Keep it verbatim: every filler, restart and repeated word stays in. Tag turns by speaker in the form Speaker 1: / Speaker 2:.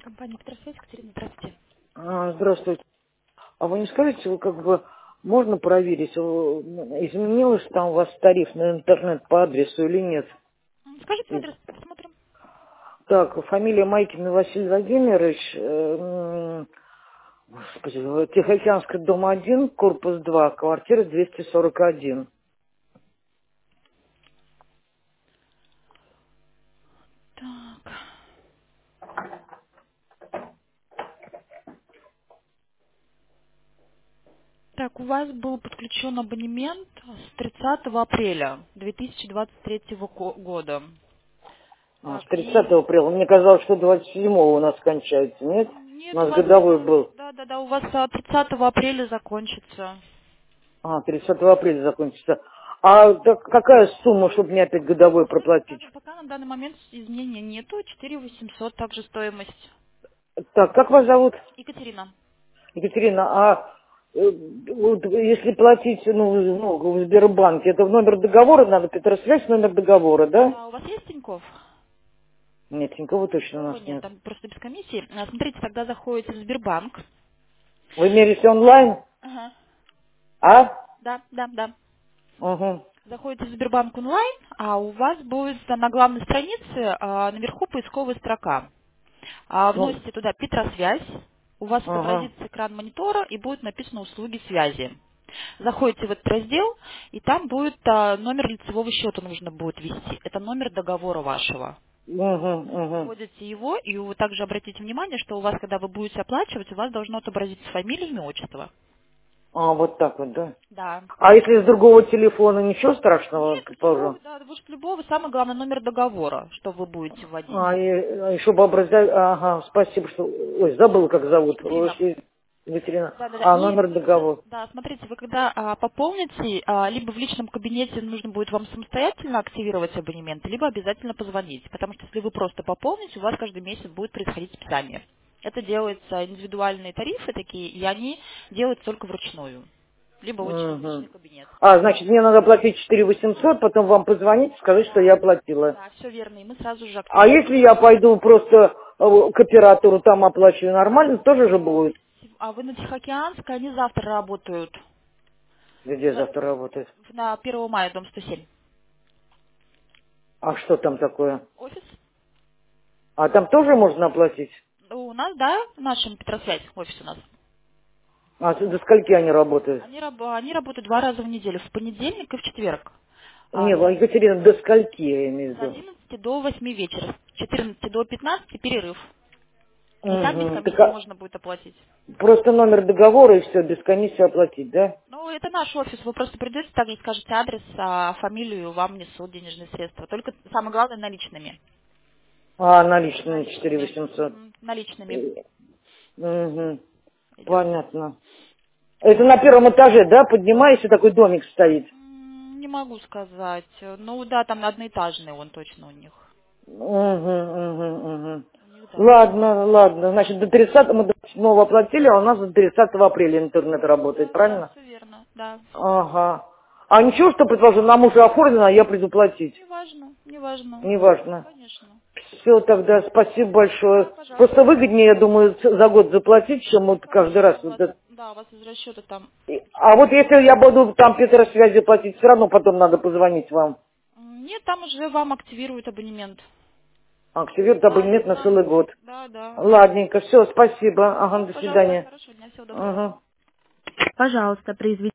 Speaker 1: Компания «Петросвязь», Катерина, здравствуйте.
Speaker 2: А, Здравствуйте. А вы не скажете, вы как бы можно проверить, э, изменилось там у вас тариф на интернет по адресу или нет?
Speaker 1: М, Скажите
Speaker 2: И-
Speaker 1: адрес, посмотрим.
Speaker 2: Так, фамилия Майкин Василий Владимирович, э, м, господи, э, Тихоокеанский дом один, корпус два, квартира двести сорок один.
Speaker 1: Так. Так, у вас был подключен абонемент с тридцатого апреля две тысячи двадцать третьего ко- года.
Speaker 2: А, с
Speaker 1: Так, и...
Speaker 2: тридцатого апреля. Мне казалось, что двадцать седьмого у нас кончается, нет? У
Speaker 1: Нет, у
Speaker 2: нас
Speaker 1: вас...
Speaker 2: годовой
Speaker 1: э,
Speaker 2: был.
Speaker 1: Да, да, да, у вас а, тридцатого апреля закончится.
Speaker 2: А, тридцатого апреля закончится. А так какая сумма, чтобы мне опять годовой
Speaker 1: Сейчас пока,
Speaker 2: проплатить?
Speaker 1: пока на данный момент изменения нету. четыре тысячи восемьсот также стоимость.
Speaker 2: Так, как вас зовут?
Speaker 1: Екатерина,
Speaker 2: Екатерина, а э, вот если платить ну, ну, в Сбербанке, это в номер договора надо, Петросвязь, номер договора, да?
Speaker 1: а у вас есть Тинькофф?
Speaker 2: Нет, никого точно у
Speaker 1: Тинькова
Speaker 2: нас
Speaker 1: нет,
Speaker 2: нет.
Speaker 1: там просто без комиссии. А, Смотрите, тогда заходите в Сбербанк.
Speaker 2: Вы мерите онлайн?
Speaker 1: Ага.
Speaker 2: А?
Speaker 1: Да, да, да.
Speaker 2: Угу.
Speaker 1: Заходите в Сбербанк онлайн, а у вас будет там на главной странице а, наверху поисковая строка. А,
Speaker 2: Ну,
Speaker 1: вносите туда Петросвязь, у вас
Speaker 2: ага.
Speaker 1: отобразится экран монитора и будет написано «Услуги связи». Заходите в этот раздел, и там будет а, номер лицевого счета нужно будет ввести. Это номер договора вашего.
Speaker 2: Угу, угу.
Speaker 1: Вводите его, и вы также обратите внимание, что у вас, когда вы будете оплачивать, у вас должно отобразиться фамилия, имя, отчество.
Speaker 2: А, вот так вот, да.
Speaker 1: Да.
Speaker 2: А если с другого телефона, ничего страшного,
Speaker 1: Нет, с любого,
Speaker 2: предположим?
Speaker 1: да, может любого, самое главное номер договора, что вы будете вводить.
Speaker 2: А, и, и чтобы образовать, ага, спасибо, что, ой, забыл, как зовут,
Speaker 1: Екатерина.
Speaker 2: Ой, Екатерина.
Speaker 1: Да, да, да.
Speaker 2: А,
Speaker 1: И
Speaker 2: номер
Speaker 1: вы когда,
Speaker 2: договора.
Speaker 1: да, смотрите, вы когда а, пополните, а, либо в личном кабинете нужно будет вам самостоятельно активировать абонемент, либо обязательно позвонить. Потому что если вы просто пополните, у вас каждый месяц будет происходить списание. Это делается индивидуальные тарифы такие, и они делаются только вручную. Либо очень в
Speaker 2: Мгм.
Speaker 1: личный кабинет.
Speaker 2: А, значит, мне надо платить четыре тысячи восемьсот, потом вам позвонить, сказать, что я
Speaker 1: Да,
Speaker 2: оплатила.
Speaker 1: да, все верно. И мы сразу же
Speaker 2: А
Speaker 1: активируем.
Speaker 2: если я пойду просто э, к оператору, там оплачиваю нормально, тоже же будет?
Speaker 1: А вы на Тихоокеанской, они завтра работают.
Speaker 2: Где
Speaker 1: За-
Speaker 2: завтра работает?
Speaker 1: На первого мая, дом сто семь.
Speaker 2: А что там такое?
Speaker 1: Офис?
Speaker 2: А там тоже можно оплатить?
Speaker 1: У нас, да, в нашем Петросвязь, офис у нас.
Speaker 2: А до скольки они работают?
Speaker 1: Они, раб- они работают два раза в неделю, в понедельник и в четверг. А
Speaker 2: Не,
Speaker 1: с
Speaker 2: Екатерина, до скольки я имею в
Speaker 1: с
Speaker 2: виду?
Speaker 1: одиннадцати до восьми вечера, с четырнадцати до пятнадцати перерыв. И там без
Speaker 2: Угу. Так,
Speaker 1: комиссии
Speaker 2: а
Speaker 1: можно будет оплатить.
Speaker 2: просто номер договора и все, без комиссии оплатить, да?
Speaker 1: Ну, это наш офис, вы просто придете, также скажете адрес, а, фамилию, вам несут денежные средства. Только самое главное наличными.
Speaker 2: А, наличные четыре
Speaker 1: Наличными.
Speaker 2: тысячи восемьсот.
Speaker 1: Мгм, наличными
Speaker 2: Угу.
Speaker 1: идет.
Speaker 2: Понятно. Это на первом этаже, да, поднимаешься, такой домик стоит.
Speaker 1: М, Не могу сказать. Ну да, там одноэтажный он точно у них.
Speaker 2: Угу, угу, угу.
Speaker 1: У них да.
Speaker 2: Ладно, ладно. Значит, до тридцатого мы до седьмого оплатили, а у нас до тридцатого апреля интернет работает,
Speaker 1: Да, да,
Speaker 2: правильно?
Speaker 1: все верно, да.
Speaker 2: Ага. А ничего, что, предположим, нам уже оформлено, а я приду платить?
Speaker 1: Неважно, неважно.
Speaker 2: Неважно.
Speaker 1: Конечно.
Speaker 2: Все, тогда спасибо
Speaker 1: Да,
Speaker 2: большое.
Speaker 1: пожалуйста.
Speaker 2: Просто выгоднее, я думаю, ц- за год заплатить, чем вот каждый раз.
Speaker 1: Конечно, у
Speaker 2: Вот
Speaker 1: вас,
Speaker 2: это.
Speaker 1: да, у вас из расчета там.
Speaker 2: И- А вот если я буду там Петросвязи платить, все равно потом надо позвонить вам.
Speaker 1: М, Нет, там уже вам активируют абонемент.
Speaker 2: Активирует
Speaker 1: Да,
Speaker 2: абонемент на
Speaker 1: да,
Speaker 2: целый год.
Speaker 1: да, да.
Speaker 2: Ладненько, все, спасибо. Ага,
Speaker 1: Да,
Speaker 2: до
Speaker 1: пожалуйста,
Speaker 2: свидания.
Speaker 1: хорошего дня, всего доброго.
Speaker 2: Ага.
Speaker 1: Пожалуйста, произведите